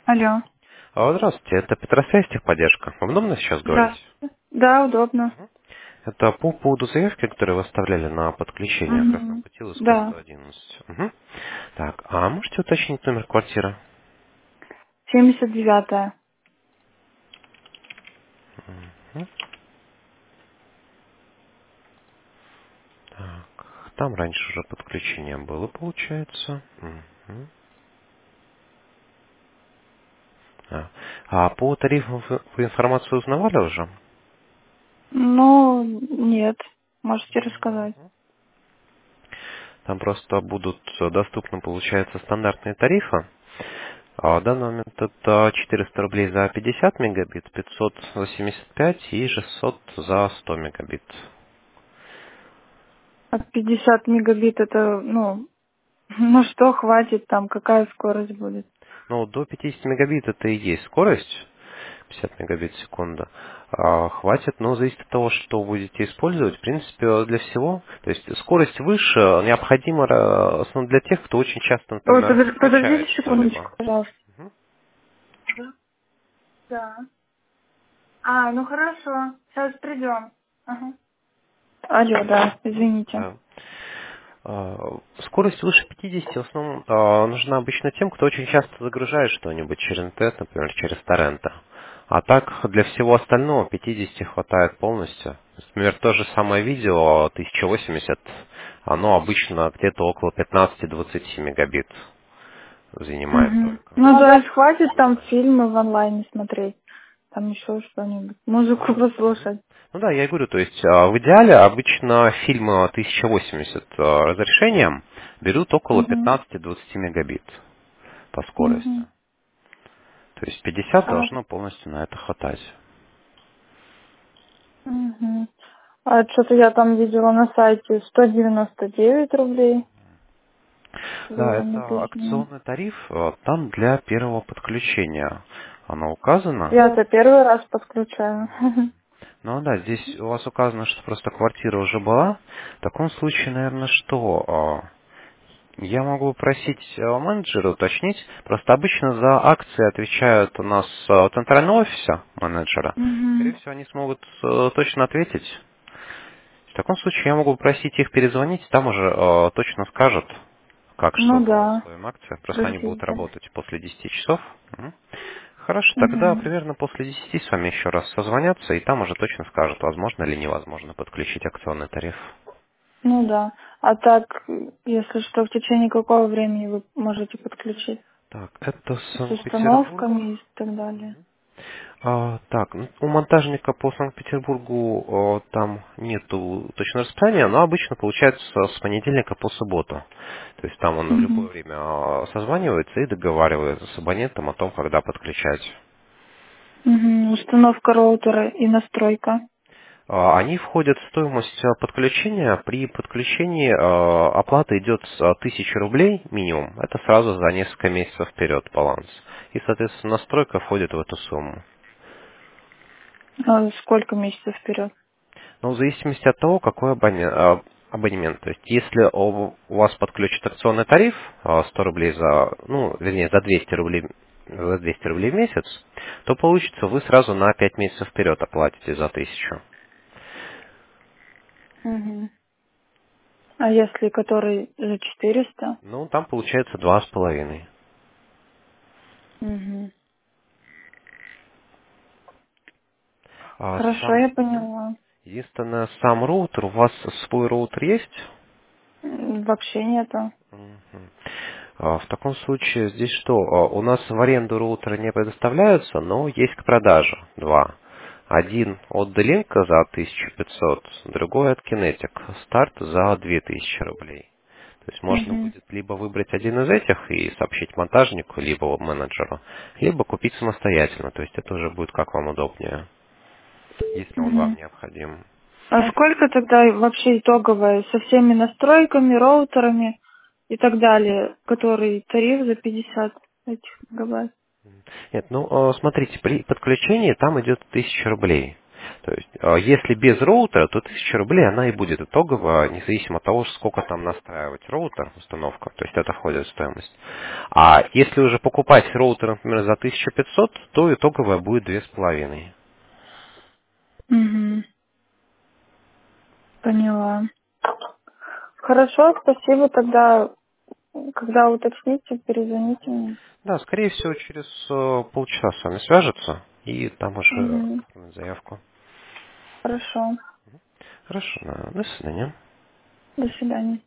Алло. Здравствуйте, это Петросвязь техподдержка. Вам удобно сейчас говорить? Здравствуйте. Да, удобно. Это по поводу заявки, которую вы оставляли на подключение красного Угу. пути ЛСП Да. 111. Мгм. Так, а можете уточнить номер квартиры? 79-я. Мгм. Так, там раньше уже подключение было, получается. Мгм. А по тарифам вы информацию узнавали уже? Ну, нет. Можете рассказать. Там просто будут доступны, получается, стандартные тарифы. В данный момент это 400 рублей за 50 мегабит, 500 за 75 и 600 за 100 мегабит. А 50 мегабит это, ну, ну что хватит там, какая скорость будет? Ну, до 50 мегабит это и есть скорость, 50 мегабит в секунду. Хватит, но зависит от того, что будете использовать. В принципе, для всего. То есть скорость выше необходима в основном для тех, кто очень часто, Ой, например, подождите скачает секундочку, что-либо. пожалуйста. Мгм. Да. А, ну хорошо. Сейчас придем. Ага. Алло, да, извините. Да. Скорость выше 50 в основном нужна обычно тем, кто очень часто загружает что-нибудь через интернет, например, через торренты. А так для всего остального 50 хватает полностью. Например, то же самое видео 1080, оно обычно где-то около 15-20 мегабит занимает Угу. только. Ну, то есть хватит там фильмы в онлайне смотреть, там еще что-нибудь, музыку послушать. Ну да, я и говорю, то есть в идеале обычно фильмы 1080 разрешением берут около Угу. 15-20 мегабит по скорости. Угу. То есть 50 А, должно полностью на это хватать. угу. А что-то я там видела на сайте 199 рублей Да, было это написано. акционный тариф, там для первого подключения оно указано. Я-то первый раз подключаю. Ну да, здесь у вас указано, что просто квартира уже была. В таком случае, наверное, что? Я могу просить менеджера уточнить. Просто обычно за акции отвечают у нас центрального офиса менеджера. Скорее Угу. всего, они смогут точно ответить. В таком случае я могу просить их перезвонить, там уже точно скажут, как что Ну по да, своим акциям. Просто они будут простите. работать после 10 часов. Мгм. Хорошо, тогда Угу. примерно после 10 с вами еще раз созвонятся, и там уже точно скажут, возможно или невозможно подключить акционный тариф. Ну да. А так, если что, в течение какого времени вы можете подключить? Так, это С Санкт-Петербург. установками и так далее. Так, у монтажника по Санкт-Петербургу там нету точного расписания, но обычно получается с понедельника по субботу. То есть там он в Угу. любое время созванивается и договаривается с абонентом о том, когда подключать. Угу. Установка роутера и настройка. Они входят в стоимость подключения. При подключении оплата идет с 1000 рублей минимум. Это сразу за несколько месяцев вперед баланс. И, соответственно, настройка входит в эту сумму. А сколько месяцев вперед? Ну, в зависимости от того, какой абонемент. То есть, если у вас подключат акционный тариф 100 рублей вернее, за 200 рублей в месяц, то получится, вы сразу на 5 месяцев вперед оплатите за 1000. Угу. А если который за 400? Ну, там получается 2,5. Угу. А Хорошо, сам, я поняла. единственное, сам роутер, у вас свой роутер есть? Вообще нету. Мгм. В таком случае здесь что? У нас в аренду роутера не предоставляются, но есть к продаже два. Один от D-Link за 1500, другой от Kinetic. Старт за 2000 рублей. То есть можно Угу. будет либо выбрать один из этих и сообщить монтажнику, либо менеджеру, либо купить самостоятельно. То есть это уже будет как вам удобнее, если он вам Угу. необходим. А сколько тогда вообще итоговое со всеми настройками, роутерами и так далее, который тариф за 50 этих гигабайт? Нет, смотрите, при подключении там идет 1000 рублей. То есть, если без роутера, то 1000 рублей она и будет итоговая, независимо от того, сколько там настраивать роутер, установка. То есть это входит в стоимость. А если уже покупать роутер, например, за 1500, то итоговая будет 2500. Угу. Поняла. Хорошо, спасибо. Тогда, когда уточните, перезвоните мне. Да, скорее всего, через полчаса с вами свяжутся, и там уже Угу. оформят заявку. Хорошо. Хорошо, до свидания. До свидания.